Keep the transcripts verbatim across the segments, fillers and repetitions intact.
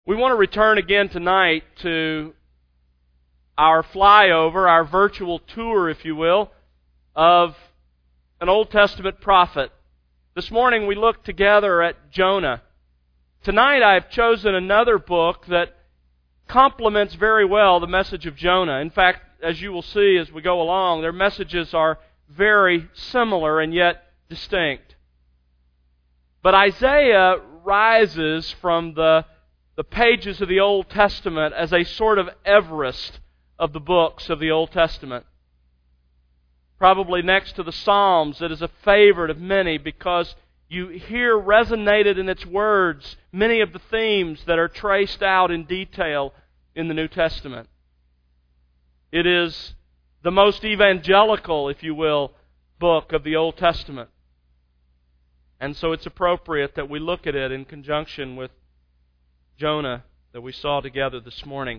We want to return again tonight to our flyover, our virtual tour, if you will, of an Old Testament prophet. This morning we looked together at Jonah. Tonight I've chosen another book that complements very well the message of Jonah. In fact, as you will see as we go along, their messages are very similar and yet distinct. But Isaiah rises from the, the pages of the Old Testament as a sort of Everest of the books of the Old Testament. Probably next to the Psalms, it is a favorite of many because you hear resonated in its words many of the themes that are traced out in detail in the New Testament. It is the most evangelical, if you will, book of the Old Testament. And so it's appropriate that we look at it in conjunction with Jonah that we saw together this morning.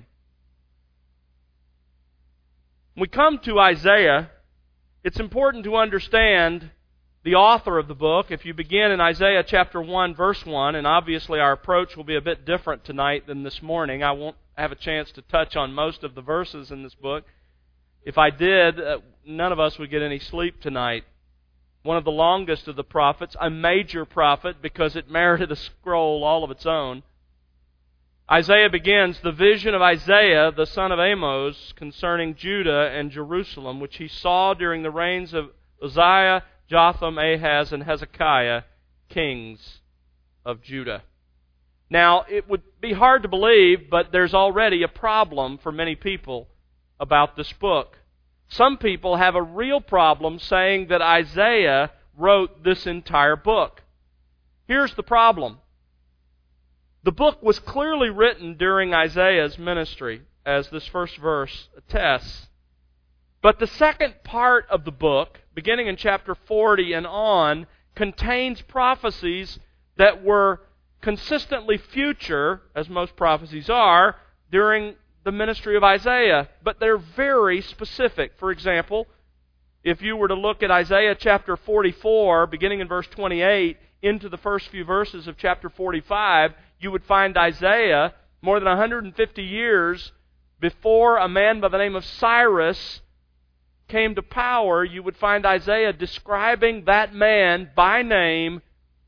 When we come to Isaiah, it's important to understand the author of the book. If you begin in Isaiah chapter one, verse one, and obviously our approach will be a bit different tonight than this morning. I won't have a chance to touch on most of the verses in this book. If I did, uh, none of us would get any sleep tonight. One of the longest of the prophets, a major prophet because it merited a scroll all of its own. Isaiah begins, the vision of Isaiah, the son of Amos, concerning Judah and Jerusalem, which he saw during the reigns of Uzziah, Jotham, Ahaz, and Hezekiah, kings of Judah. Now, it would be hard to believe, but there's already a problem for many people about this book. Some people have a real problem saying that Isaiah wrote this entire book. Here's the problem. The book was clearly written during Isaiah's ministry, as this first verse attests. But the second part of the book, beginning in chapter forty and on, contains prophecies that were consistently future, as most prophecies are, during the ministry of Isaiah. But they're very specific. For example, if you were to look at Isaiah chapter forty-four, beginning in verse twenty-eight, into the first few verses of chapter forty-five, you would find Isaiah more than one hundred fifty years before a man by the name of Cyrus came to power. You would find Isaiah describing that man by name,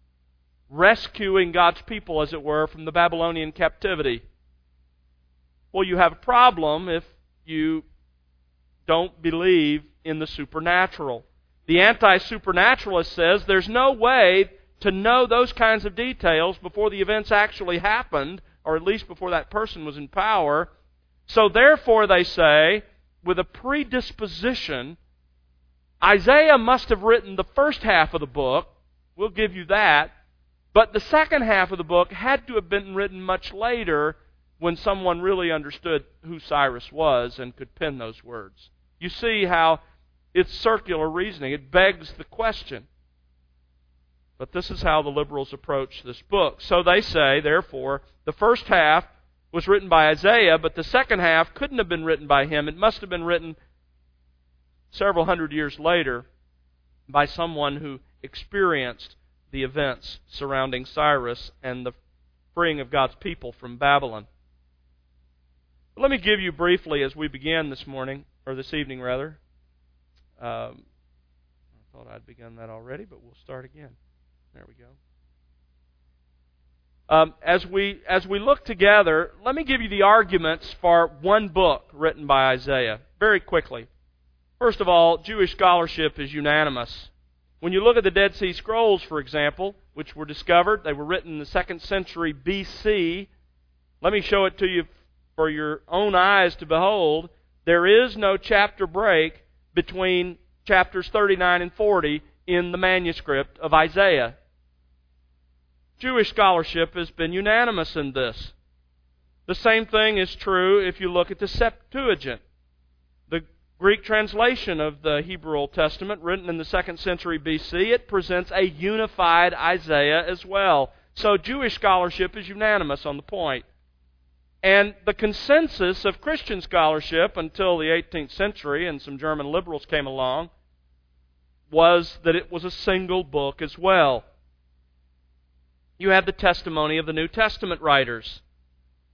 rescuing God's people, as it were, from the Babylonian captivity. Well, you have a problem if you don't believe in the supernatural. The anti-supernaturalist says there's no way to know those kinds of details before the events actually happened, or at least before that person was in power. So therefore, they say, with a predisposition, Isaiah must have written the first half of the book. We'll give you that. But the second half of the book had to have been written much later when someone really understood who Cyrus was and could pen those words. You see how it's circular reasoning. It begs the question. But this is how the liberals approach this book. So they say, therefore, the first half was written by Isaiah, but the second half couldn't have been written by him. It must have been written several hundred years later by someone who experienced the events surrounding Cyrus and the freeing of God's people from Babylon. But let me give you briefly, as we begin this morning, or this evening rather. Um, I thought I'd begun that already, but we'll start again. There we go. Um, as we as we look together, let me give you the arguments for one book written by Isaiah very quickly. First of all, Jewish scholarship is unanimous. When you look at the Dead Sea Scrolls, for example, which were discovered, they were written in the second century B C. Let me show it to you for your own eyes to behold. There is no chapter break between chapters thirty-nine and forty in the manuscript of Isaiah. Jewish scholarship has been unanimous in this. The same thing is true if you look at the Septuagint, the Greek translation of the Hebrew Old Testament, written in the second century B C. It presents a unified Isaiah as well. So Jewish scholarship is unanimous on the point. And the consensus of Christian scholarship until the eighteenth century, and some German liberals came along, was that it was a single book as well. You have the testimony of the New Testament writers.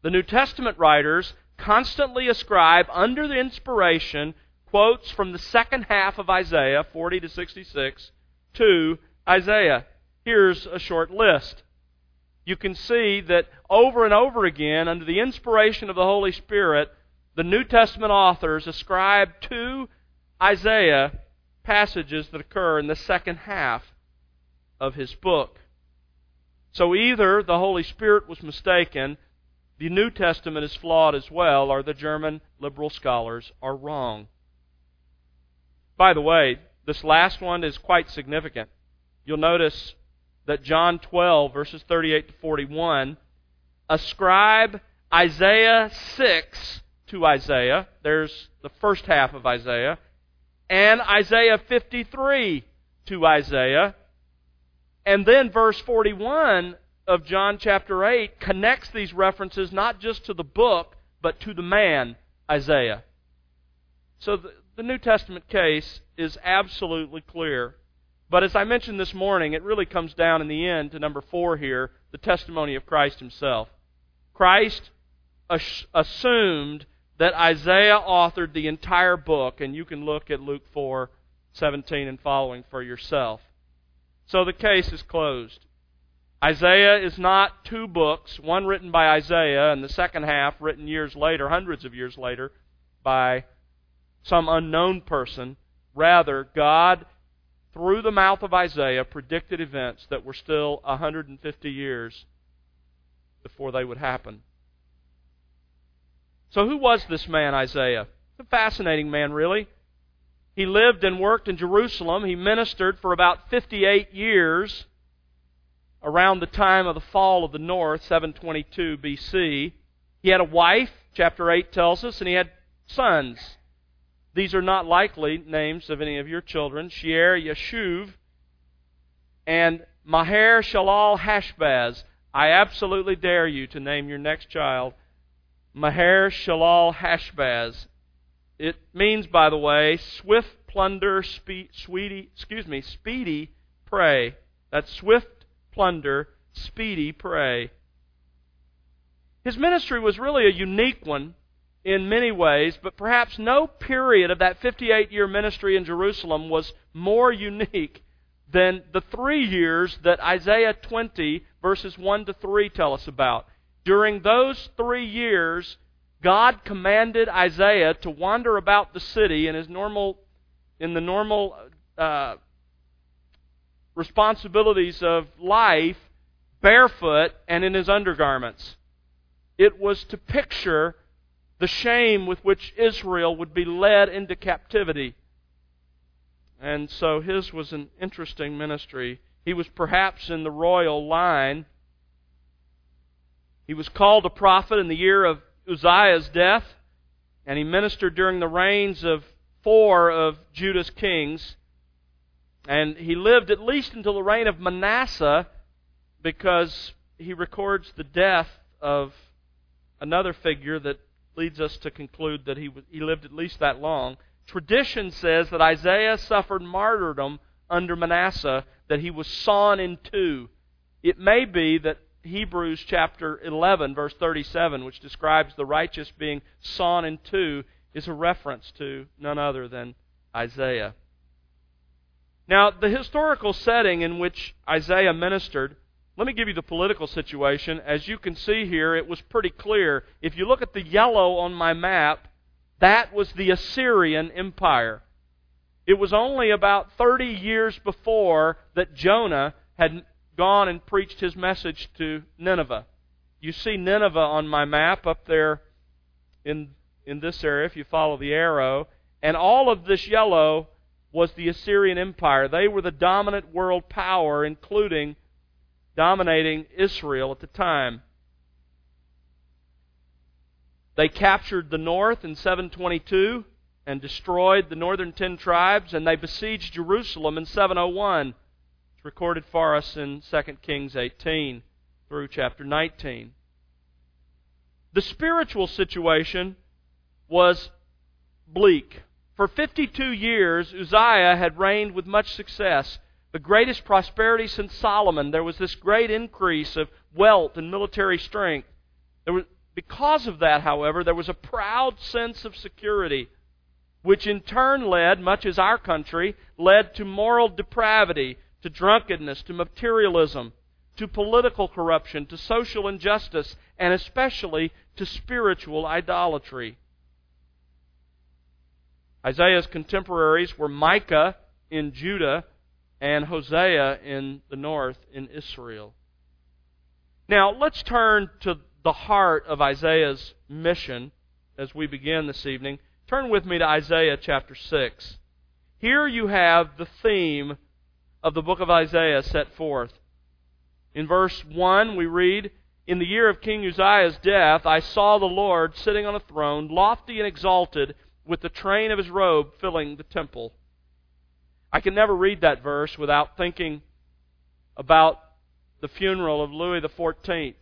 The New Testament writers constantly ascribe, under the inspiration, quotes from the second half of Isaiah, forty to sixty-six, to Isaiah. Here's a short list. You can see that over and over again, under the inspiration of the Holy Spirit, the New Testament authors ascribe to Isaiah passages that occur in the second half of his book. So either the Holy Spirit was mistaken, the New Testament is flawed as well, or the German liberal scholars are wrong. By the way, this last one is quite significant. You'll notice that John twelve, verses thirty-eight to forty-one, ascribe Isaiah six to Isaiah. There's the first half of Isaiah. And Isaiah fifty-three to Isaiah. And then verse forty-one of John chapter eight connects these references not just to the book, but to the man, Isaiah. So the, the New Testament case is absolutely clear. But as I mentioned this morning, it really comes down in the end to number four here, the testimony of Christ himself. Christ as- assumed that Isaiah authored the entire book, and you can look at Luke four seventeen and following for yourself. So the case is closed. Isaiah is not two books, one written by Isaiah and the second half written years later, hundreds of years later, by some unknown person. Rather, God, through the mouth of Isaiah, predicted events that were still one hundred fifty years before they would happen. So who was this man, Isaiah? A fascinating man, really. He lived and worked in Jerusalem. He ministered for about fifty-eight years around the time of the fall of the north, seven twenty-two B C. He had a wife, chapter eight tells us, and he had sons. These are not likely names of any of your children. Shear Yeshuv and Maher Shalal Hashbaz. I absolutely dare you to name your next child Maher Shalal Hashbaz. It means, by the way, swift plunder, spe- sweetie, excuse me, speedy prey. That's swift plunder, speedy prey. His ministry was really a unique one in many ways, but perhaps no period of that fifty-eight-year ministry in Jerusalem was more unique than the three years that Isaiah twenty, verses one to three tell us about. During those three years, God commanded Isaiah to wander about the city in his normal, in the normal uh, responsibilities of life, barefoot and in his undergarments. It was to picture the shame with which Israel would be led into captivity. And so his was an interesting ministry. He was perhaps in the royal line. He was called a prophet in the year of Uzziah's death, and he ministered during the reigns of four of Judah's kings. And he lived at least until the reign of Manasseh, because he records the death of another figure that leads us to conclude that he he lived at least that long. Tradition says that Isaiah suffered martyrdom under Manasseh, that he was sawn in two. It may be that Hebrews chapter eleven, verse thirty-seven, which describes the righteous being sawn in two, is a reference to none other than Isaiah. Now, the historical setting in which Isaiah ministered, let me give you the political situation. As you can see here, it was pretty clear. If you look at the yellow on my map, that was the Assyrian Empire. It was only about thirty years before that Jonah had gone and preached his message to Nineveh. You see Nineveh on my map up there in, in this area, if you follow the arrow. And all of this yellow was the Assyrian Empire. They were the dominant world power, including dominating Israel at the time. They captured the north in seven twenty-two and destroyed the northern ten tribes, and they besieged Jerusalem in seven oh one. It's recorded for us in Second Kings eighteen through chapter nineteen. The spiritual situation was bleak. For fifty-two years, Uzziah had reigned with much success. The greatest prosperity since Solomon. There was this great increase of wealth and military strength. There was, Because of that, however, there was a proud sense of security, which in turn led, much as our country, led to moral depravity, to drunkenness, to materialism, to political corruption, to social injustice, and especially to spiritual idolatry. Isaiah's contemporaries were Micah in Judah and Hosea in the north in Israel. Now, let's turn to the heart of Isaiah's mission as we begin this evening. Turn with me to Isaiah chapter six. Here you have the theme of the book of Isaiah set forth. In verse one we read, "In the year of King Uzziah's death, I saw the Lord sitting on a throne, lofty and exalted, with the train of His robe filling the temple." I can never read that verse without thinking about the funeral of Louis the fourteenth.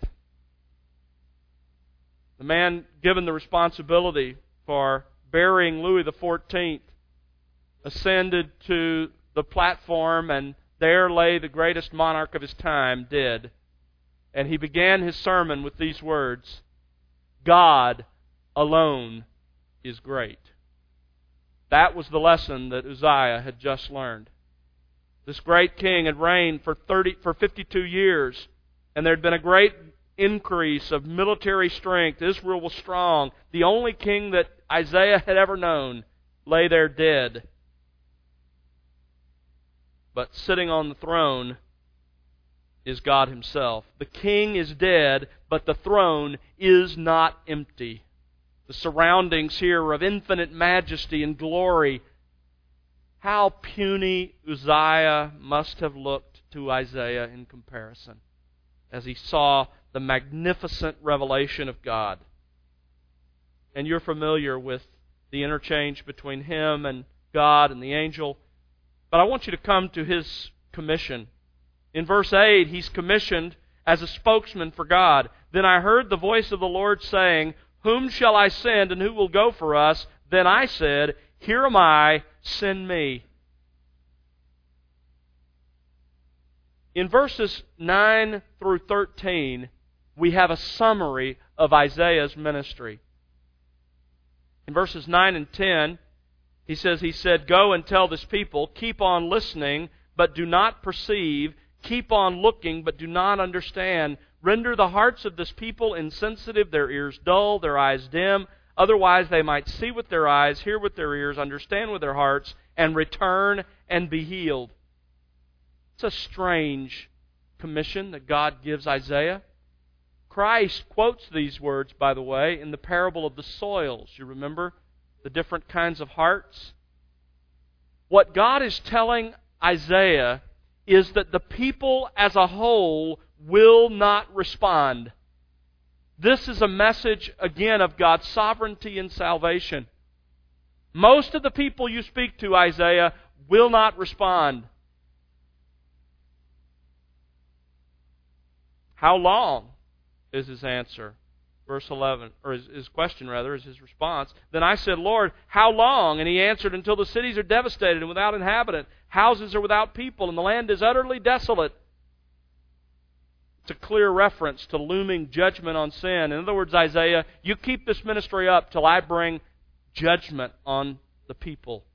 The man given the responsibility for burying Louis the fourteenth ascended to the platform, and there lay the greatest monarch of his time, dead. And he began his sermon with these words, "God alone is great." That was the lesson that Uzziah had just learned. This great king had reigned for thirty, for fifty-two years, and there had been a great increase of military strength. Israel was strong. The only king that Isaiah had ever known lay there dead. But sitting on the throne is God Himself. The king is dead, but the throne is not empty. The surroundings here are of infinite majesty and glory. How puny Uzziah must have looked to Isaiah in comparison as he saw the magnificent revelation of God. And you're familiar with the interchange between him and God and the angel. But I want you to come to his commission. In verse eight, he's commissioned as a spokesman for God. "Then I heard the voice of the Lord saying, 'Whom shall I send, and who will go for us?' Then I said, 'Here am I, send me.'" In verses nine through thirteen, we have a summary of Isaiah's ministry. In verses nine and ten, he says, he said, "Go and tell this people, keep on listening, but do not perceive. Keep on looking, but do not understand. Render the hearts of this people insensitive, their ears dull, their eyes dim. Otherwise they might see with their eyes, hear with their ears, understand with their hearts, and return and be healed." It's a strange commission that God gives Isaiah. Christ quotes these words, by the way, in the parable of the soils. You remember the different kinds of hearts? What God is telling Isaiah is that the people as a whole will not respond. This is a message, again, of God's sovereignty and salvation. Most of the people you speak to, Isaiah, will not respond. How long is his answer? Verse eleven, or his, his question rather, is his response. "Then I said, Lord, how long?" And He answered, "Until the cities are devastated and without inhabitant, houses are without people, and the land is utterly desolate." It's a clear reference to looming judgment on sin. In other words, Isaiah, you keep this ministry up till I bring judgment on the people.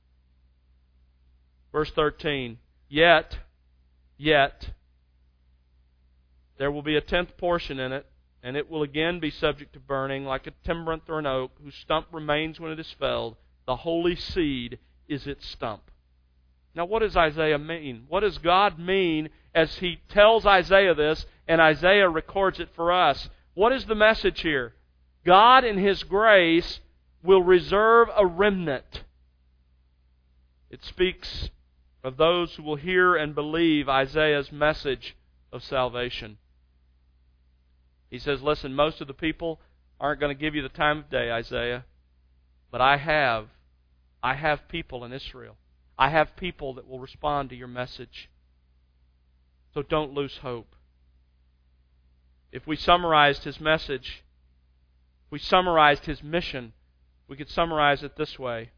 Verse thirteen, "Yet, yet, there will be a tenth portion in it, and it will again be subject to burning, like a terebinth or an oak, whose stump remains when it is felled. The holy seed is its stump." Now, what does Isaiah mean? What does God mean as He tells Isaiah this, and Isaiah records it for us? What is the message here? God, in His grace, will reserve a remnant. It speaks of those who will hear and believe Isaiah's message of salvation. He says, listen, most of the people aren't going to give you the time of day, Isaiah, but I have, I have people in Israel. I have people that will respond to your message. So don't lose hope. If we summarized His message, if we summarized His mission, we could summarize it this way.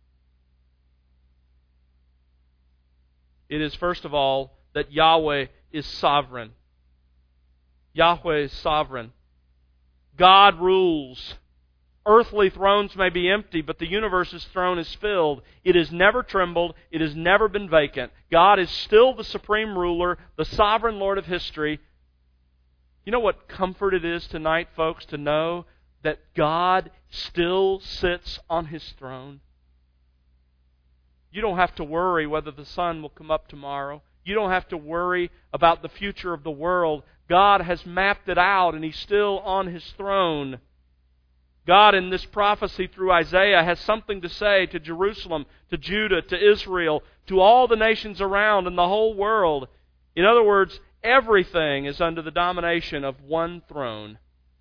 It is, first of all, that Yahweh is sovereign. Yahweh is sovereign. God rules. Earthly thrones may be empty, but the universe's throne is filled. It has never trembled. It has never been vacant. God is still the supreme ruler, the sovereign Lord of history. You know what comfort it is tonight, folks, to know that God still sits on His throne? You don't have to worry whether the sun will come up tomorrow. You don't have to worry about the future of the world. God has mapped it out, and He's still on His throne. God, in this prophecy through Isaiah, has something to say to Jerusalem, to Judah, to Israel, to all the nations around and the whole world. In other words, everything is under the domination of one throne.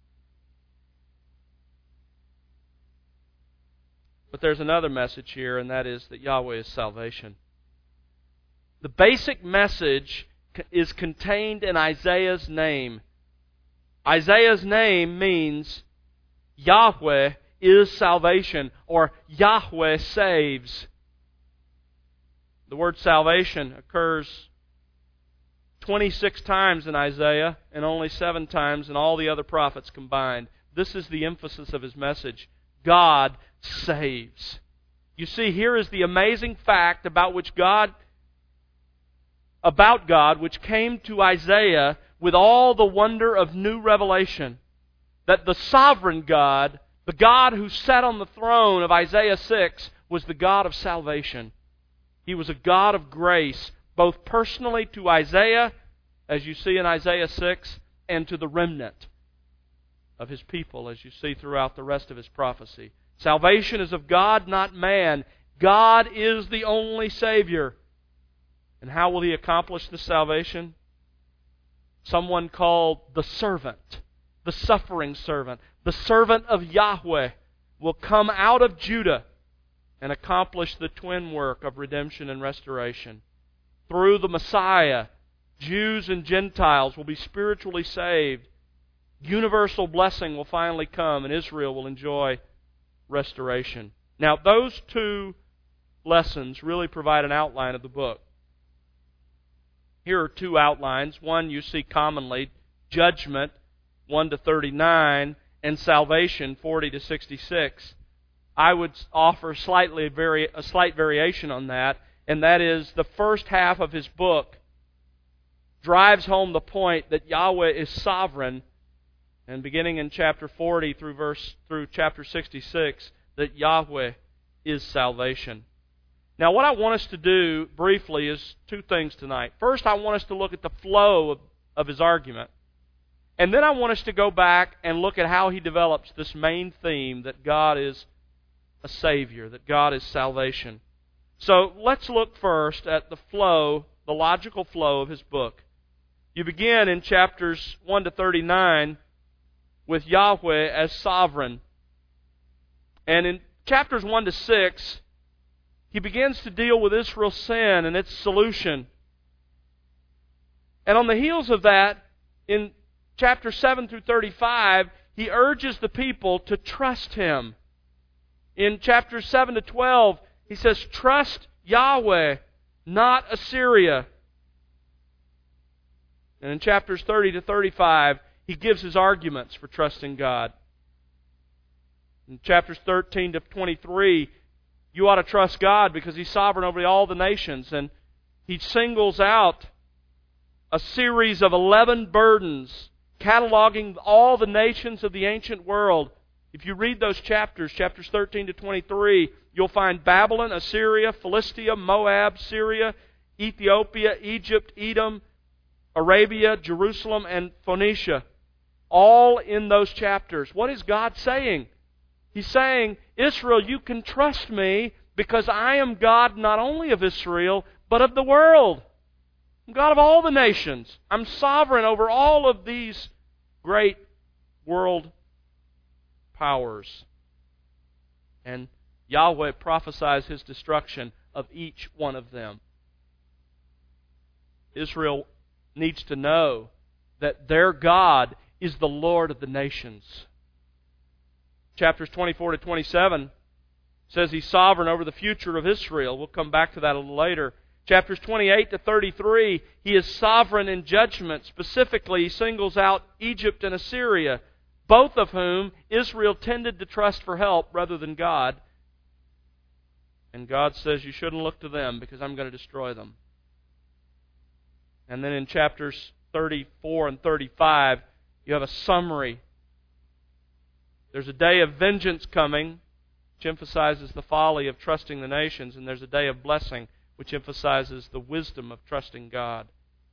But there's another message here, and that is that Yahweh is salvation. The basic message is contained in Isaiah's name. Isaiah's name means Yahweh is salvation, or Yahweh saves. The word salvation occurs twenty-six times in Isaiah and only seven times in all the other prophets combined. This is the emphasis of his message. God saves. You see, here is the amazing fact about which God about God which came to Isaiah with all the wonder of new revelation. That the sovereign God, the God who sat on the throne of Isaiah six, was the God of salvation. He was a God of grace, both personally to Isaiah, as you see in Isaiah six, and to the remnant of His people, as you see throughout the rest of His prophecy. Salvation is of God, not man. God is the only Savior. And how will He accomplish this salvation? Someone called the servant. The suffering servant, the servant of Yahweh, will come out of Judah and accomplish the twin work of redemption and restoration. Through the Messiah, Jews and Gentiles will be spiritually saved. Universal blessing will finally come, and Israel will enjoy restoration. Now, those two lessons really provide an outline of the book. Here are two outlines. One you see commonly, judgment, one to thirty-nine, and salvation, forty to sixty-six. I would offer slightly vari- a slight variation on that, and that is the first half of his book drives home the point that Yahweh is sovereign, and beginning in chapter forty through verse through chapter sixty-six, that Yahweh is salvation. Now, what I want us to do briefly is two things tonight. First, I want us to look at the flow of, of his argument. And then I want us to go back and look at how he develops this main theme that God is a Savior, that God is salvation. So let's look first at the flow, the logical flow of his book. You begin in chapters one to thirty-nine with Yahweh as sovereign. And in chapters one to six, he begins to deal with Israel's sin and its solution. And on the heels of that, in chapter seven through thirty-five, he urges the people to trust him. In chapters seven to twelve, he says, trust Yahweh, not Assyria. And in chapters thirty to thirty-five, he gives his arguments for trusting God. In chapters thirteen to twenty-three, you ought to trust God because He's sovereign over all the nations. And he singles out a series of eleven burdens cataloging all the nations of the ancient world. If you read those chapters, chapters thirteen to twenty-three, you'll find Babylon, Assyria, Philistia, Moab, Syria, Ethiopia, Egypt, Edom, Arabia, Jerusalem, and Phoenicia. All in those chapters. What is God saying? He's saying, Israel, you can trust me because I am God not only of Israel, but of the world. I'm God of all the nations. I'm sovereign over all of these great world powers. And Yahweh prophesies His destruction of each one of them. Israel needs to know that their God is the Lord of the nations. Chapters twenty-four to twenty-seven says He's sovereign over the future of Israel. We'll come back to that a little later. Chapters twenty-eight to thirty-three, He is sovereign in judgment. Specifically, He singles out Egypt and Assyria. both of whom Israel tended to trust for help rather than God. And God says, you shouldn't look to them because I'm going to destroy them. And then in chapters thirty-four and thirty-five, you have a summary. There's a day of vengeance coming, which emphasizes the folly of trusting the nations, and there's a day of blessing, which emphasizes the wisdom of trusting God.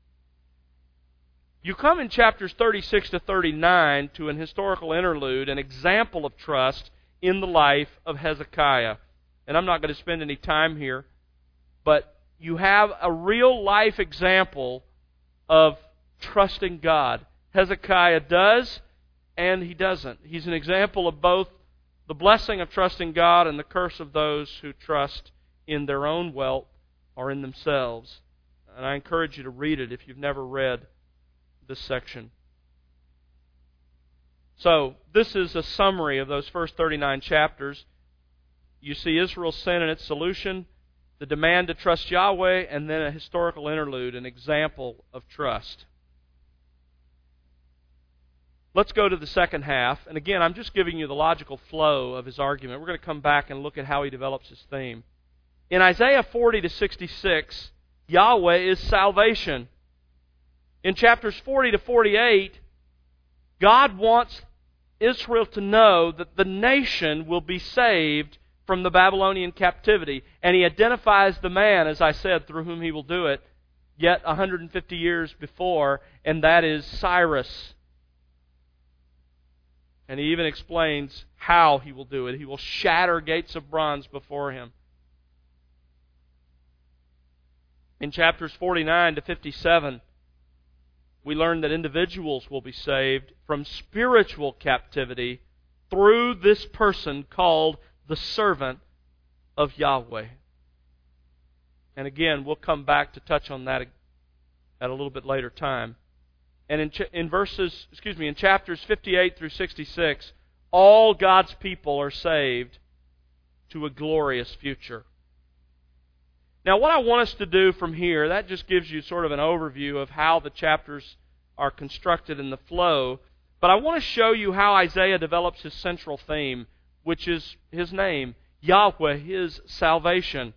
You come in chapters thirty-six to thirty-nine to an historical interlude, an example of trust in the life of Hezekiah. And I'm not going to spend any time here, but you have a real life example of trusting God. Hezekiah does, and he doesn't. He's an example of both the blessing of trusting God and the curse of those who trust in their own wealth or in themselves. And I encourage you to read it if you've never read this section. So, this is a summary of those first thirty-nine chapters. You see Israel's sin and its solution, the demand to trust Yahweh, and then a historical interlude, an example of trust. Let's go to the second half. And again, I'm just giving you the logical flow of his argument. We're going to come back and look at how he develops his theme. In Isaiah forty to sixty-six, Yahweh is salvation. In chapters forty to forty-eight, God wants Israel to know that the nation will be saved from the Babylonian captivity. And he identifies the man, as I said, through whom he will do it, yet one hundred fifty years before, and that is Cyrus. And he even explains how he will do it. He will shatter gates of bronze before him. In chapters forty-nine to fifty-seven, we learn that individuals will be saved from spiritual captivity through this person called the servant of Yahweh. And again, we'll come back to touch on that at a little bit later time. And in, ch- in verses, excuse me, in chapters fifty-eight through sixty-six, all God's people are saved to a glorious future. Now, what I want us to do from here, that just gives you sort of an overview of how the chapters are constructed in the flow. But I want to show you how Isaiah develops his central theme, which is his name, Yahweh, his salvation.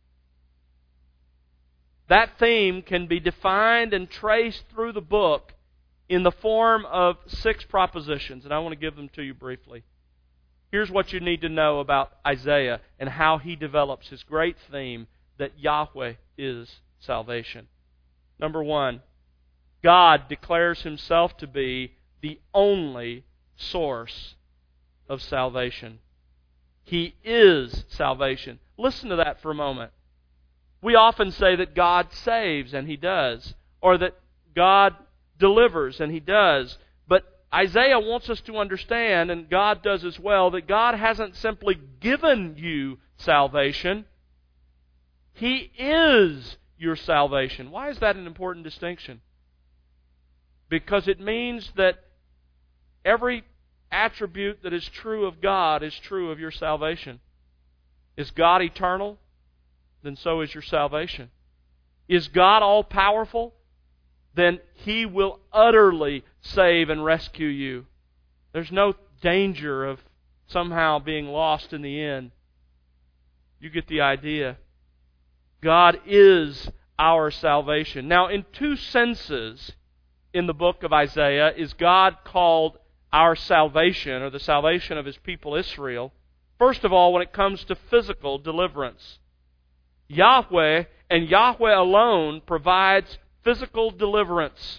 That theme can be defined and traced through the book in the form of six propositions, and I want to give them to you briefly. Here's what you need to know about Isaiah and how he develops his great theme that Yahweh is salvation. Number one, God declares himself to be the only source of salvation. He is salvation. Listen to that for a moment. We often say that God saves, and he does, or that God delivers, and he does. But Isaiah wants us to understand, and God does as well, that God hasn't simply given you salvation. He is your salvation. Why is that an important distinction? Because it means that every attribute that is true of God is true of your salvation. Is God eternal? Then so is your salvation. Is God all-powerful? Then He will utterly save and rescue you. There's no danger of somehow being lost in the end. You get the idea. God is our salvation. Now, in two senses in the book of Isaiah is God called our salvation, or the salvation of His people Israel. First of all, when it comes to physical deliverance. Yahweh and Yahweh alone provides physical deliverance.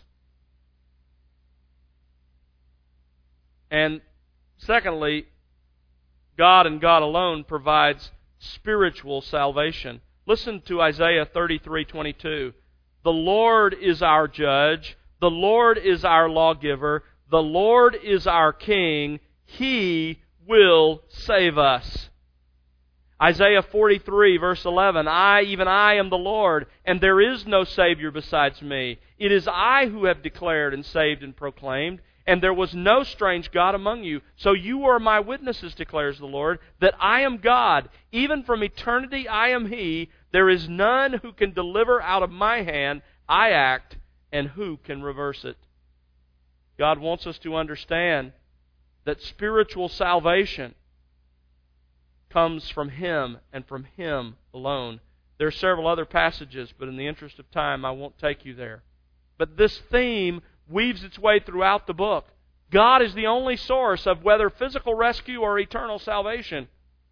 And secondly, God and God alone provides spiritual salvation. Listen to Isaiah thirty-three twenty-two. The Lord is our judge. The Lord is our lawgiver. The Lord is our king. He will save us. Isaiah forty-three verse eleven. I, even I, am the Lord, and there is no Savior besides me. It is I who have declared and saved and proclaimed, and there was no strange God among you. So you are my witnesses, declares the Lord, that I am God. Even from eternity I am He. There is none who can deliver out of my hand. I act, and who can reverse it? God wants us to understand that spiritual salvation comes from Him and from Him alone. There are several other passages, but in the interest of time, I won't take you there. But this theme weaves its way throughout the book. God is the only source of whether physical rescue or eternal salvation.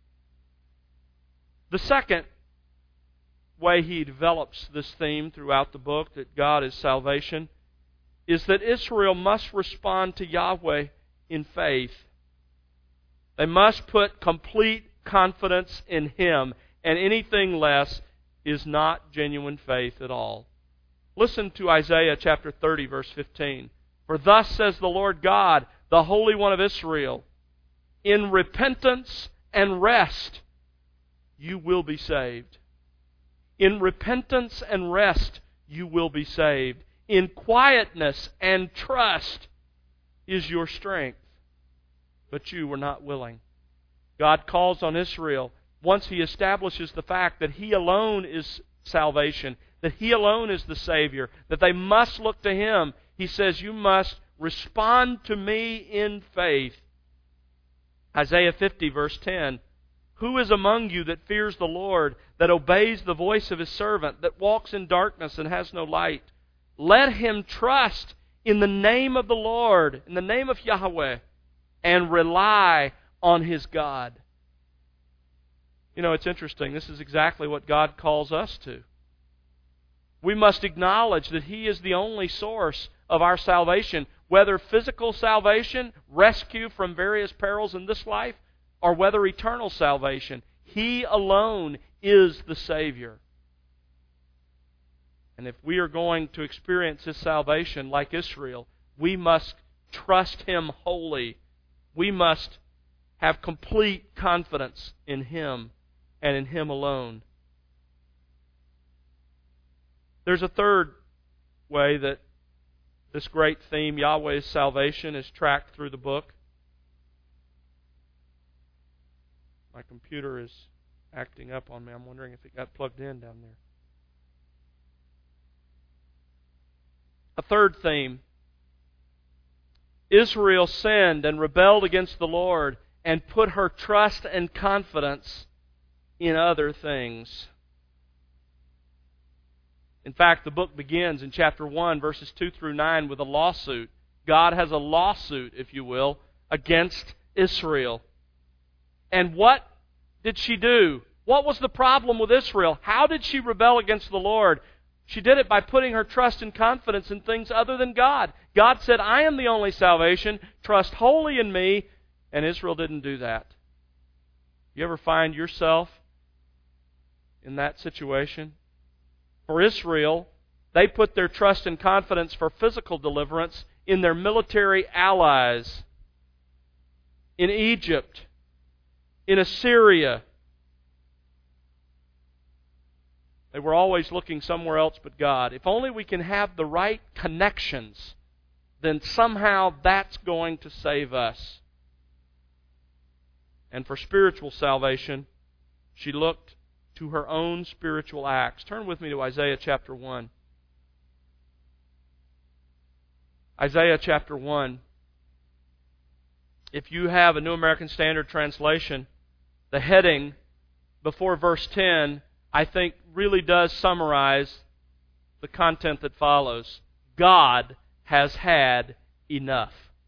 The second way he develops this theme throughout the book, that God is salvation, is that Israel must respond to Yahweh in faith. They must put complete confidence in Him, and anything less is not genuine faith at all. Listen to Isaiah chapter thirty, verse fifteen. For thus says the Lord God, the Holy One of Israel, in repentance and rest you will be saved. In repentance and rest you will be saved. In quietness and trust is your strength. But you were not willing. God calls on Israel once He establishes the fact that He alone is salvation, that He alone is the Savior, that they must look to Him. He says, you must respond to me in faith. Isaiah fifty, verse ten. Who is among you that fears the Lord, that obeys the voice of His servant, that walks in darkness and has no light? Let him trust in the name of the Lord, in the name of Yahweh, and rely on his God. You know, it's interesting. This is exactly what God calls us to. We must acknowledge that He is the only source of our salvation, whether physical salvation, rescue from various perils in this life, or whether eternal salvation. He alone is the Savior. And if we are going to experience His salvation like Israel, we must trust Him wholly. We must have complete confidence in Him and in Him alone. There's a third way that this great theme, Yahweh's salvation, is tracked through the book. My computer is acting up on me. I'm wondering if it got plugged in down there. A third theme. Israel sinned and rebelled against the Lord and put her trust and confidence in other things. In fact, the book begins in chapter one, verses two through nine, with a lawsuit. God has a lawsuit, if you will, against Israel. And what did she do? What was the problem with Israel? How did she rebel against the Lord? She did it by putting her trust and confidence in things other than God. God said, I am the only salvation. Trust wholly in me. And Israel didn't do that. You ever find yourself in that situation? For Israel, they put their trust and confidence for physical deliverance in their military allies, in Egypt, in Assyria. They were always looking somewhere else but God. If only we can have the right connections, then somehow that's going to save us. And for spiritual salvation, she looked to her own spiritual acts. Turn with me to Isaiah chapter one. Isaiah chapter one. If you have a New American Standard Translation, the heading before verse ten, I think, really does summarize the content that follows. God has had enough.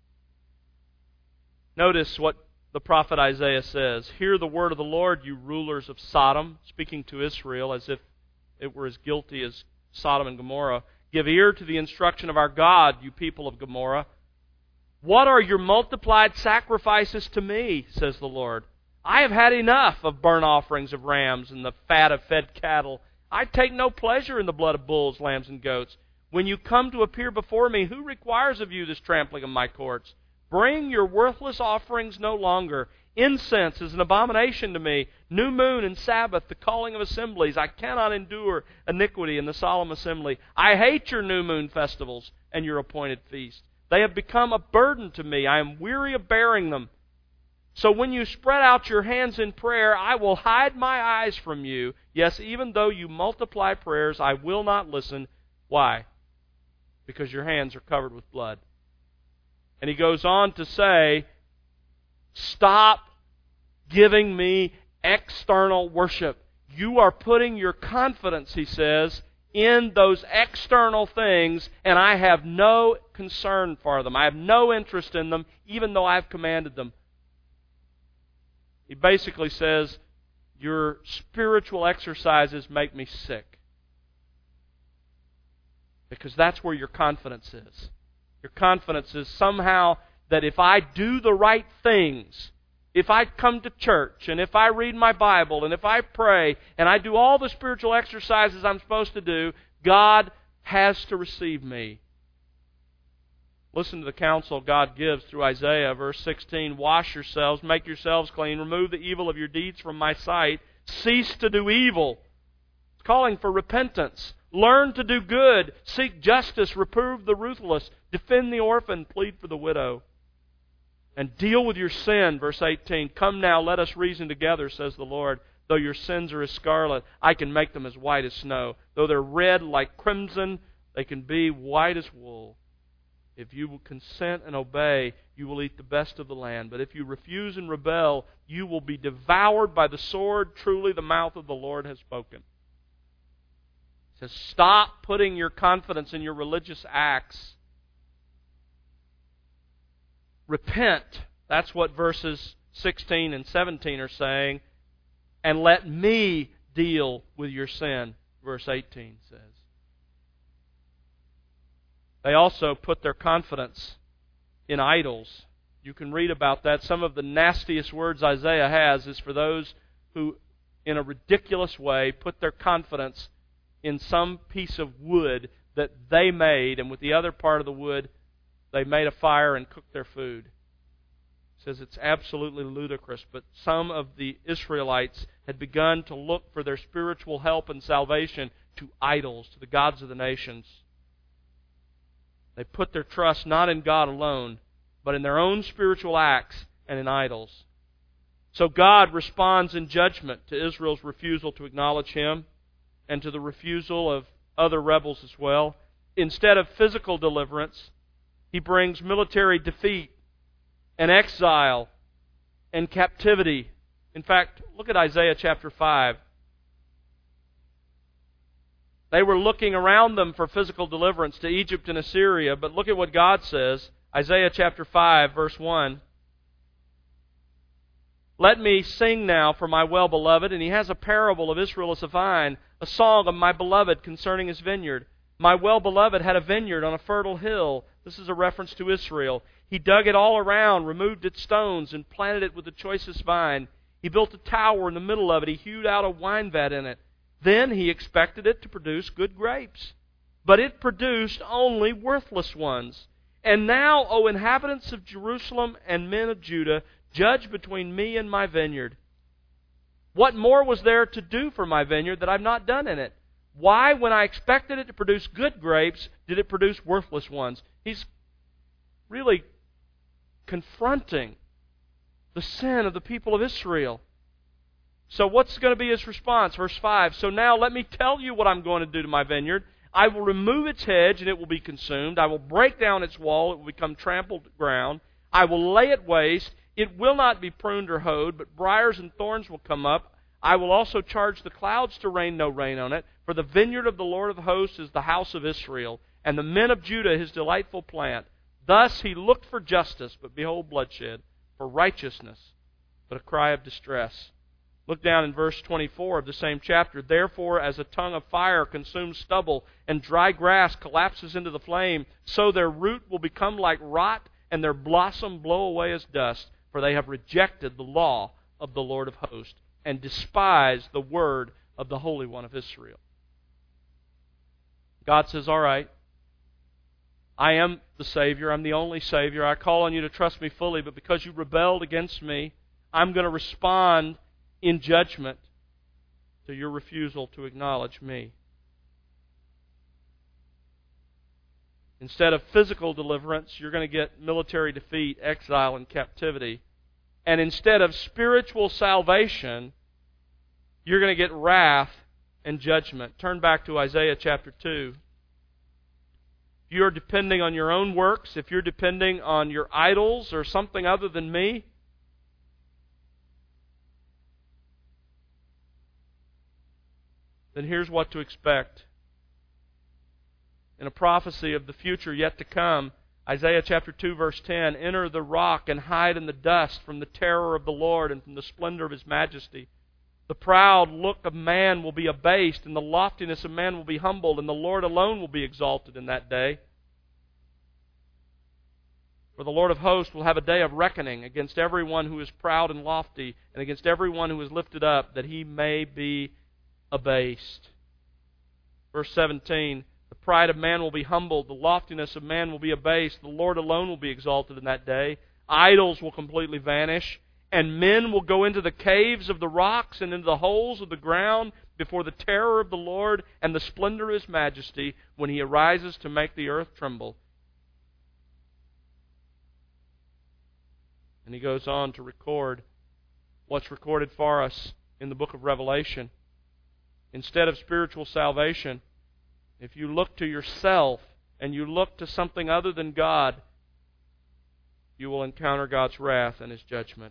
Notice what the prophet Isaiah says. Hear the word of the Lord, you rulers of Sodom, speaking to Israel as if it were as guilty as Sodom and Gomorrah. Give ear to the instruction of our God, you people of Gomorrah. What are your multiplied sacrifices to me, says the Lord? I have had enough of burnt offerings of rams and the fat of fed cattle. I take no pleasure in the blood of bulls, lambs, and goats. When you come to appear before me, who requires of you this trampling of my courts? Bring your worthless offerings no longer. Incense is an abomination to me. New moon and Sabbath, the calling of assemblies. I cannot endure iniquity in the solemn assembly. I hate your new moon festivals and your appointed feasts. They have become a burden to me. I am weary of bearing them. So when you spread out your hands in prayer, I will hide my eyes from you. Yes, even though you multiply prayers, I will not listen. Why? Because your hands are covered with blood. And he goes on to say, Stop giving me external worship. You are putting your confidence, he says, in those external things, and I have no concern for them. I have no interest in them, even though I've commanded them. He basically says, your spiritual exercises make me sick. Because that's where your confidence is. Your confidence is somehow that if I do the right things, if I come to church, and if I read my Bible, and if I pray, and I do all the spiritual exercises I'm supposed to do, God has to receive me. Listen to the counsel God gives through Isaiah, verse sixteen. Wash yourselves, make yourselves clean, remove the evil of your deeds from my sight, cease to do evil. It's calling for repentance. Learn to do good, seek justice, reprove the ruthless, defend the orphan, plead for the widow. And deal with your sin, verse eighteen. Come now, let us reason together, says the Lord. Though your sins are as scarlet, I can make them as white as snow. Though they're red like crimson, they can be white as wool. If you will consent and obey, you will eat the best of the land. But if you refuse and rebel, you will be devoured by the sword. Truly the mouth of the Lord has spoken. It says, stop putting your confidence in your religious acts. Repent. That's what verses sixteen and seventeen are saying. And let me deal with your sin, verse eighteen says. They also put their confidence in idols. You can read about that. Some of the nastiest words Isaiah has is for those who, in a ridiculous way, put their confidence in some piece of wood that they made, and with the other part of the wood, they made a fire and cooked their food. It says it's absolutely ludicrous, but some of the Israelites had begun to look for their spiritual help and salvation to idols, to the gods of the nations. They put their trust not in God alone, but in their own spiritual acts and in idols. So God responds in judgment to Israel's refusal to acknowledge Him and to the refusal of other rebels as well. Instead of physical deliverance, He brings military defeat and exile and captivity. In fact, look at Isaiah chapter five. They were looking around them for physical deliverance to Egypt and Assyria, but look at what God says. Isaiah chapter five, verse one. Let me sing now for my well-beloved, and he has a parable of Israel as a vine, a song of my beloved concerning his vineyard. My well-beloved had a vineyard on a fertile hill. This is a reference to Israel. He dug it all around, removed its stones, and planted it with the choicest vine. He built a tower in the middle of it. He hewed out a wine vat in it. Then he expected it to produce good grapes. But it produced only worthless ones. And now, O inhabitants of Jerusalem and men of Judah, judge between me and my vineyard. What more was there to do for my vineyard that I've not done in it? Why, when I expected it to produce good grapes, did it produce worthless ones? He's really confronting the sin of the people of Israel. So what's going to be his response? Verse five, so now let me tell you what I'm going to do to my vineyard. I will remove its hedge, and it will be consumed. I will break down its wall. It will become trampled ground. I will lay it waste. It will not be pruned or hoed, but briars and thorns will come up. I will also charge the clouds to rain no rain on it. For the vineyard of the Lord of hosts is the house of Israel, and the men of Judah his delightful plant. Thus he looked for justice, but behold bloodshed, for righteousness, but a cry of distress. Look down in verse twenty-four of the same chapter. Therefore, as a tongue of fire consumes stubble, and dry grass collapses into the flame, so their root will become like rot, and their blossom blow away as dust, for they have rejected the law of the Lord of hosts, and despised the word of the Holy One of Israel. God says, all right, I am the Savior. I'm the only Savior. I call on you to trust me fully, but because you rebelled against me, I'm going to respond in judgment to your refusal to acknowledge me. Instead of physical deliverance, you're going to get military defeat, exile, and captivity. And instead of spiritual salvation, you're going to get wrath and judgment. Turn back to Isaiah chapter two. If you're depending on your own works, if you're depending on your idols or something other than me, then here's what to expect. In a prophecy of the future yet to come, Isaiah chapter two, verse ten, "Enter the rock and hide in the dust from the terror of the Lord and from the splendor of His majesty. The proud look of man will be abased, and the loftiness of man will be humbled, and the Lord alone will be exalted in that day. For the Lord of hosts will have a day of reckoning against everyone who is proud and lofty, and against everyone who is lifted up, that he may be abased." Verse seventeen, "The pride of man will be humbled, the loftiness of man will be abased, the Lord alone will be exalted in that day. Idols will completely vanish, and men will go into the caves of the rocks and into the holes of the ground before the terror of the Lord and the splendor of His majesty when He arises to make the earth tremble." And he goes on to record what's recorded for us in the book of Revelation. Instead of spiritual salvation, if you look to yourself and you look to something other than God, you will encounter God's wrath and His judgment.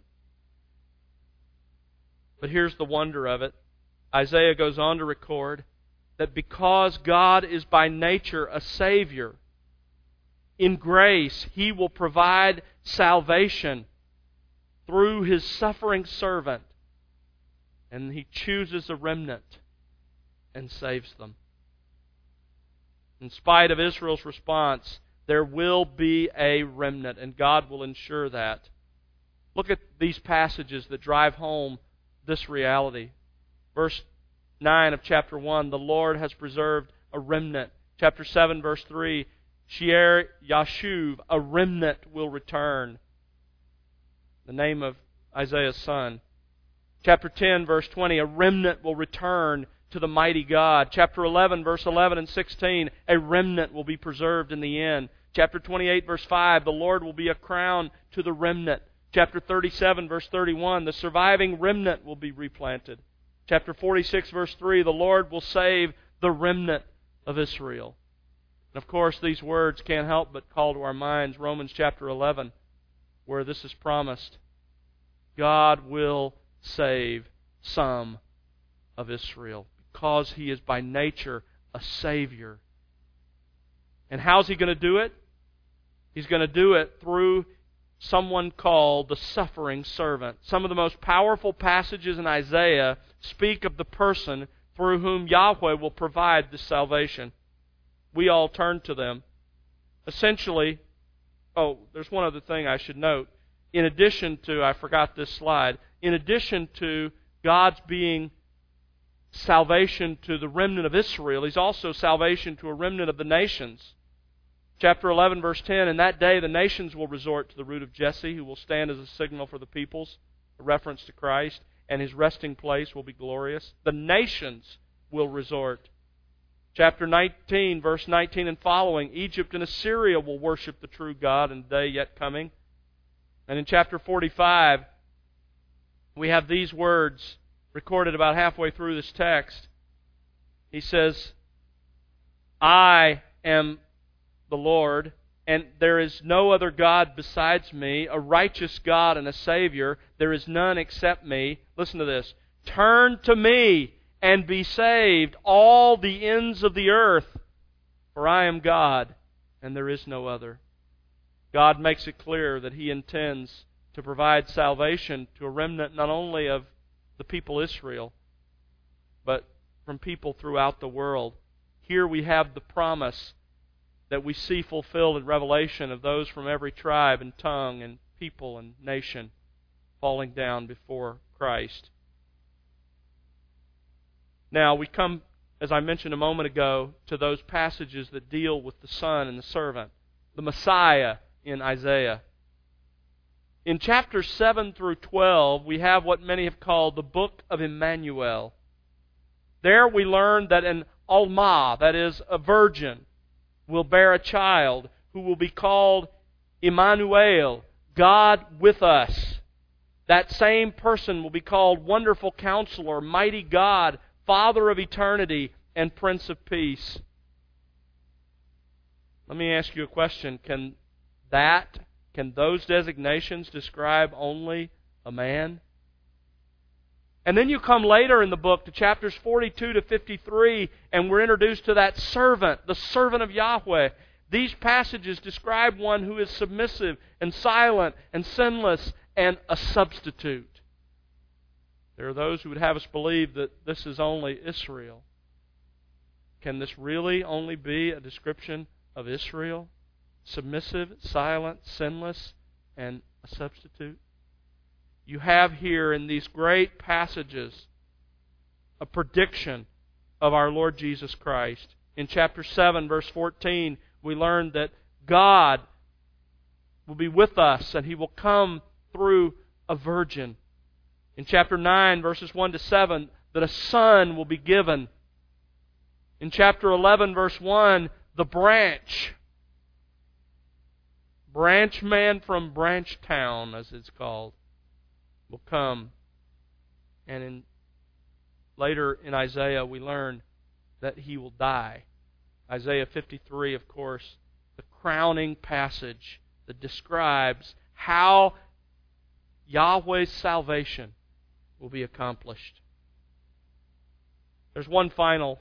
But here's the wonder of it. Isaiah goes on to record that because God is by nature a Savior, in grace He will provide salvation through His suffering servant, and He chooses a remnant and saves them. In spite of Israel's response, there will be a remnant, and God will ensure that. Look at these passages that drive home this reality. Verse nine of chapter one, "The Lord has preserved a remnant." Chapter seven, verse three, "Shear Yashuv, a remnant will return." The name of Isaiah's son. Chapter ten, verse twenty, "A remnant will return to the mighty God." Chapter eleven, verse eleven and sixteen, "A remnant will be preserved in the end." Chapter twenty-eight, verse five, "The Lord will be a crown to the remnant." Chapter thirty-seven, verse thirty-one, "The surviving remnant will be replanted." Chapter forty-six, verse three, "The Lord will save the remnant of Israel." And of course, these words can't help but call to our minds Romans chapter eleven, where this is promised. God will save some of Israel because He is by nature a Savior. And how's He going to do it? He's going to do it through someone called the suffering servant. Some of the most powerful passages in Isaiah speak of the person through whom Yahweh will provide this salvation. We all turn to them. Essentially, oh, there's one other thing I should note. In addition to, I forgot this slide, in addition to God's being salvation to the remnant of Israel, He's also salvation to a remnant of the nations. Chapter eleven, verse ten, "In that day the nations will resort to the root of Jesse, who will stand as a signal for the peoples," a reference to Christ, "and His resting place will be glorious." The nations will resort. Chapter nineteen, verse nineteen and following, "Egypt and Assyria will worship the true God in the day yet coming." And in chapter forty-five, we have these words recorded about halfway through this text. He says, "I am the Lord, and there is no other God besides me, a righteous God and a Savior. There is none except me." Listen to this. "Turn to me and be saved, all the ends of the earth, for I am God, and there is no other." God makes it clear that He intends to provide salvation to a remnant not only of the people Israel, but from people throughout the world. Here we have the promise that we see fulfilled in Revelation of those from every tribe and tongue and people and nation falling down before Christ. Now we come, as I mentioned a moment ago, to those passages that deal with the Son and the servant, the Messiah in Isaiah. In chapters seven through twelve, we have what many have called the Book of Emmanuel. There we learn that an Alma, that is, a virgin, will bear a child who will be called Emmanuel, God with us. That same person will be called Wonderful Counselor, Mighty God, Father of Eternity, and Prince of Peace. Let me ask you a question. Can that, can those designations describe only a man? And then you come later in the book to chapters forty-two to fifty-three, and we're introduced to that servant, the servant of Yahweh. These passages describe one who is submissive and silent and sinless and a substitute. There are those who would have us believe that this is only Israel. Can this really only be a description of Israel? Submissive, silent, sinless, and a substitute? You have here in these great passages a prediction of our Lord Jesus Christ. In chapter seven, verse fourteen, we learn that God will be with us and He will come through a virgin. In chapter nine, verses one to seven, that a son will be given. In chapter eleven, verse one, the branch. Branch man from Branch Town, as it's called, will come. And in later in Isaiah, we learn that He will die. Isaiah fifty-three, of course, the crowning passage that describes how Yahweh's salvation will be accomplished. There's one final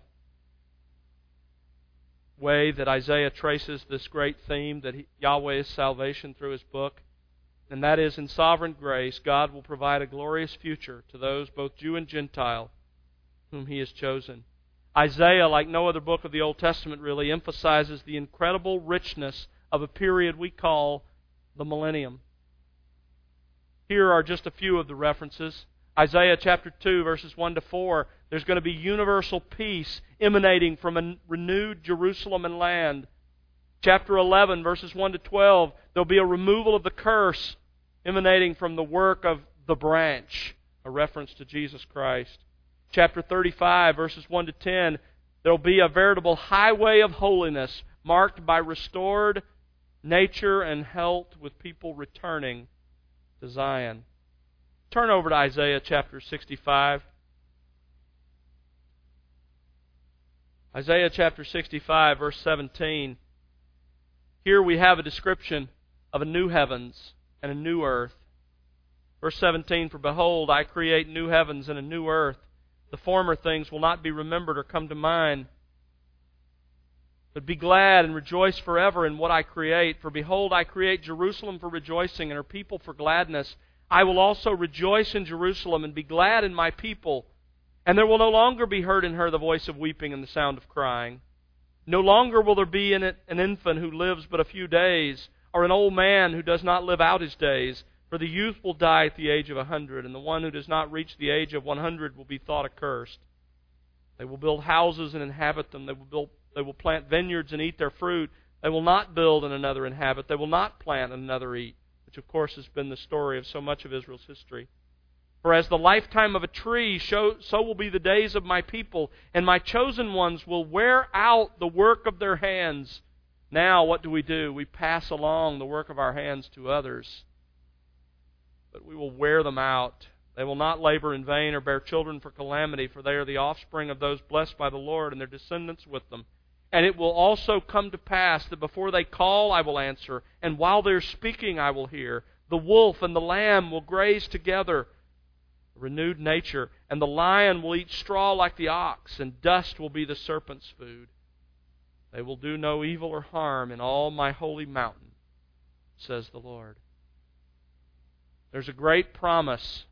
way that Isaiah traces this great theme that he, Yahweh is salvation through his book, and that is, in sovereign grace, God will provide a glorious future to those, both Jew and Gentile, whom He has chosen. Isaiah, like no other book of the Old Testament, really emphasizes the incredible richness of a period we call the millennium. Here are just a few of the references. Isaiah chapter two, verses one to four, there's going to be universal peace emanating from a renewed Jerusalem and land. Chapter eleven, verses one to twelve, there'll be a removal of the curse emanating from the work of the branch, a reference to Jesus Christ. Chapter thirty-five, verses one to ten, there'll be a veritable highway of holiness marked by restored nature and health with people returning to Zion. Turn over to Isaiah chapter sixty-five. Isaiah chapter sixty-five, verse seventeen. Here we have a description of a new heavens and a new earth. Verse seventeen, "For behold, I create new heavens and a new earth. The former things will not be remembered or come to mind. But be glad and rejoice forever in what I create. For behold, I create Jerusalem for rejoicing and her people for gladness. I will also rejoice in Jerusalem and be glad in my people. And there will no longer be heard in her the voice of weeping and the sound of crying. No longer will there be in it an infant who lives but a few days, or an old man who does not live out his days. For the youth will die at the age of a hundred, and the one who does not reach the age of one hundred will be thought accursed. They will build houses and inhabit them. They will build, they will plant vineyards and eat their fruit. They will not build and another inhabit. They will not plant and another eat." Which, of course, has been the story of so much of Israel's history. "For as the lifetime of a tree, so will be the days of my people, and my chosen ones will wear out the work of their hands. Now, what do we do? We pass along the work of our hands to others. But we will wear them out. They will not labor in vain or bear children for calamity, for they are the offspring of those blessed by the Lord, and their descendants with them. And it will also come to pass that before they call, I will answer, and while they're speaking, I will hear. The wolf and the lamb will graze together, a renewed nature, and the lion will eat straw like the ox, and dust will be the serpent's food. They will do no evil or harm in all my holy mountain, says the Lord." There's a great promise.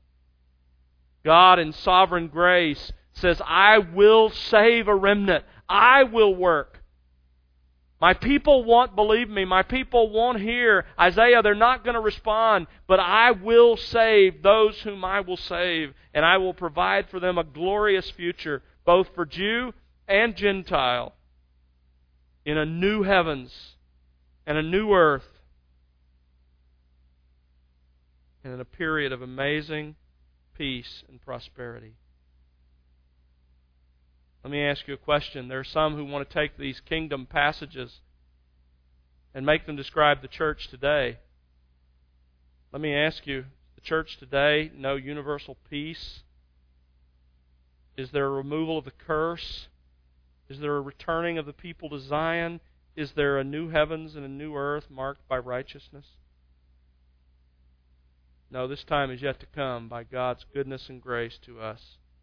God in sovereign grace says, I will save a remnant. I will work. My people won't believe me. My people won't hear. Isaiah, they're not going to respond. But I will save those whom I will save. And I will provide for them a glorious future, both for Jew and Gentile, in a new heavens and a new earth, and in a period of amazing peace and prosperity. Let me ask you a question. There are some who want to take these kingdom passages and make them describe the church today. Let me ask you, the church today know universal peace? Is there a removal of the curse? Is there a returning of the people to Zion? Is there a new heavens and a new earth marked by righteousness? No, this time is yet to come by God's goodness and grace to us.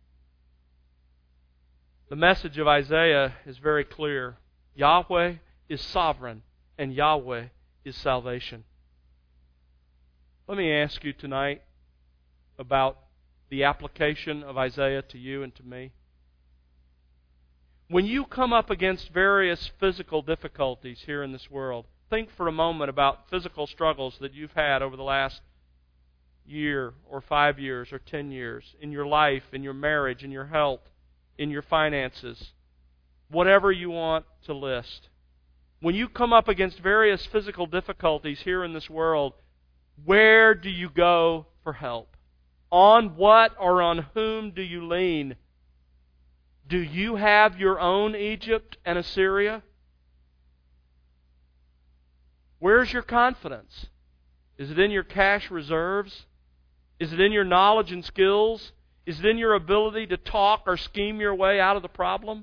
The message of Isaiah is very clear. Yahweh is sovereign, and Yahweh is salvation. Let me ask you tonight about the application of Isaiah to you and to me. When you come up against various physical difficulties here in this world, think for a moment about physical struggles that you've had over the last year or five years or ten years in your life, in your marriage, in your health, in your finances, whatever you want to list. When you come up against various physical difficulties here in this world, where do you go for help? On what or on whom do you lean? Do you have your own Egypt and Assyria? Where's your confidence? Is it in your cash reserves? Is it in your knowledge and skills? Is it in your ability to talk or scheme your way out of the problem?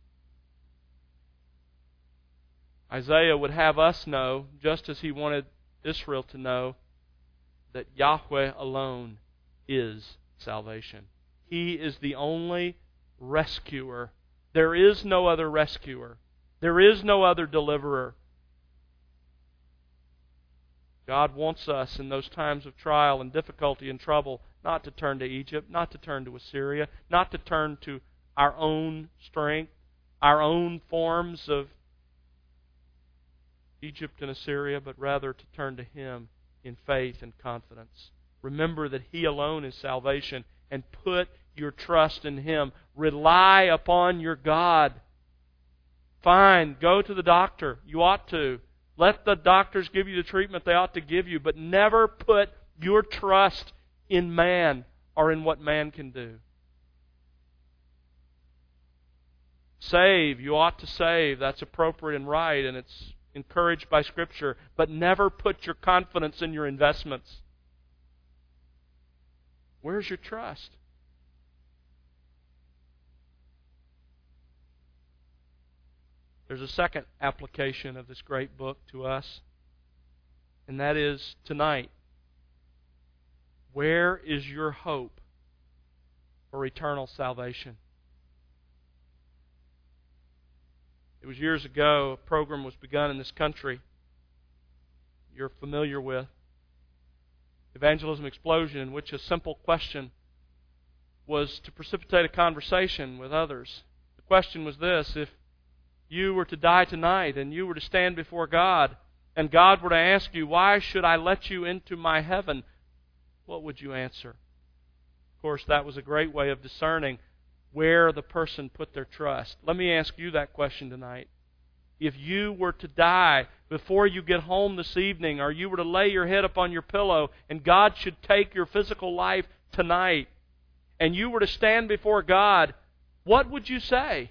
Isaiah would have us know, just as he wanted Israel to know, that Yahweh alone is salvation. He is the only rescuer. There is no other rescuer. There is no other deliverer. God wants us in those times of trial and difficulty and trouble not to turn to Egypt, not to turn to Assyria, not to turn to our own strength, our own forms of Egypt and Assyria, but rather to turn to Him in faith and confidence. Remember that He alone is salvation, and put your trust in Him. Rely upon your God. Fine, go to the doctor. You ought to. Let the doctors give you the treatment they ought to give you, but never put your trust in man or in what man can do. Save, you ought to save. That's appropriate and right, and it's encouraged by Scripture. But never put your confidence in your investments. Where's your trust? There's a second application of this great book to us, and that is tonight. Where is your hope for eternal salvation? It was years ago, a program was begun in this country you're familiar with, Evangelism Explosion, in which a simple question was to precipitate a conversation with others. The question was this: if you were to die tonight and you were to stand before God, and God were to ask you, why should I let you into my heaven? What would you answer? Of course, that was a great way of discerning where the person put their trust. Let me ask you that question tonight. If you were to die before you get home this evening, or you were to lay your head upon your pillow, and God should take your physical life tonight, and you were to stand before God, what would you say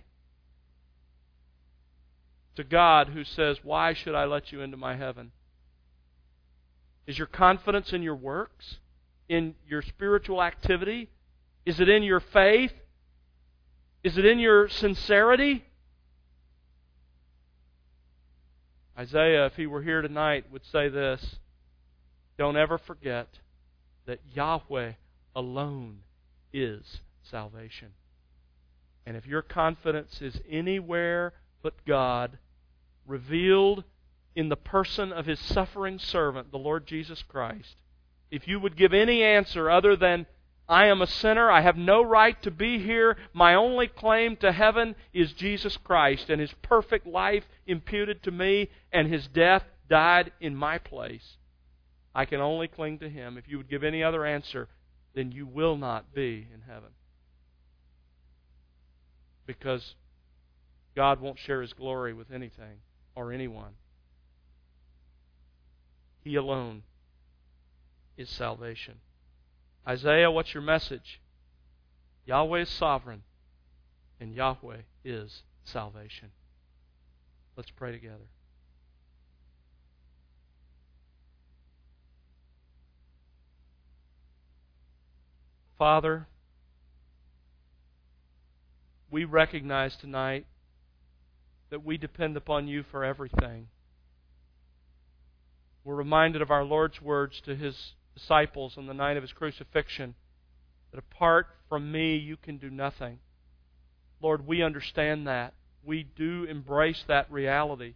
to God who says, why should I let you into my heaven? Is your confidence in your works? In your spiritual activity? Is it in your faith? Is it in your sincerity? Isaiah, if he were here tonight, would say this: don't ever forget that Yahweh alone is salvation. And if your confidence is anywhere but God, revealed in the person of His suffering servant, the Lord Jesus Christ, if you would give any answer other than, I am a sinner, I have no right to be here, my only claim to heaven is Jesus Christ and His perfect life imputed to me, and His death died in my place, I can only cling to Him. If you would give any other answer, then you will not be in heaven. Because God won't share His glory with anything or anyone. He alone is salvation. Isaiah, what's your message? Yahweh is sovereign, and Yahweh is salvation. Let's pray together. Father, we recognize tonight that we depend upon You for everything. We're reminded of our Lord's words to His disciples on the night of His crucifixion, that apart from me you can do nothing. Lord, we understand that. We do embrace that reality.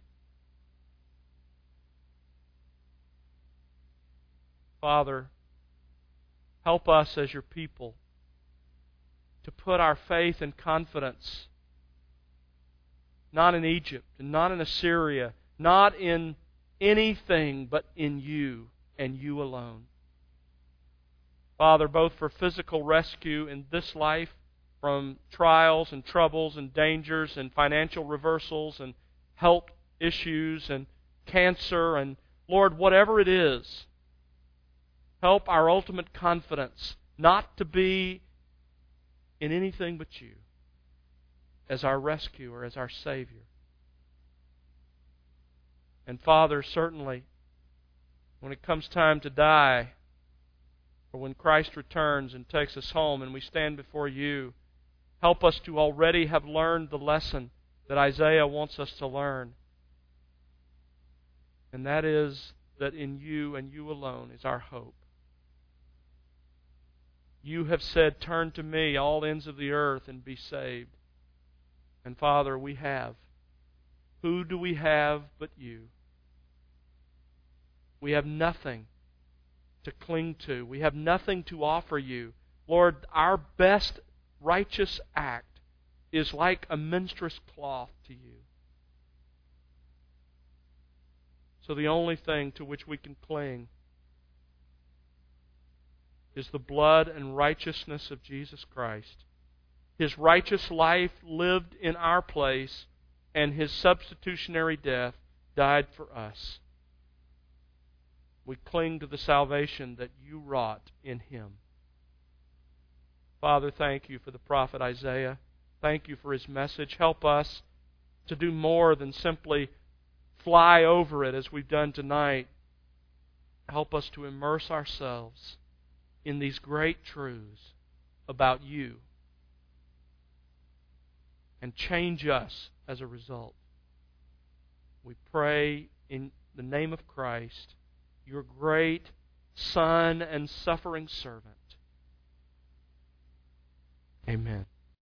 Father, help us as Your people to put our faith and confidence not in Egypt and not in Assyria, not in anything but in You and You alone. Father, both for physical rescue in this life from trials and troubles and dangers and financial reversals and health issues and cancer and, Lord, whatever it is, help our ultimate confidence not to be in anything but You as our rescuer, as our Savior. And Father, certainly, when it comes time to die, or when Christ returns and takes us home and we stand before You, help us to already have learned the lesson that Isaiah wants us to learn. And that is that in You and You alone is our hope. You have said, "Turn to Me, all ends of the earth, and be saved." And Father, we have. Who do we have but You? We have nothing to cling to. We have nothing to offer You. Lord, our best righteous act is like a menstruous cloth to You. So the only thing to which we can cling is the blood and righteousness of Jesus Christ. His righteous life lived in our place, and His substitutionary death died for us. We cling to the salvation that You wrought in Him. Father, thank You for the prophet Isaiah. Thank You for his message. Help us to do more than simply fly over it as we've done tonight. Help us to immerse ourselves in these great truths about You and change us as a result. We pray in the name of Christ, Your great Son and suffering servant. Amen.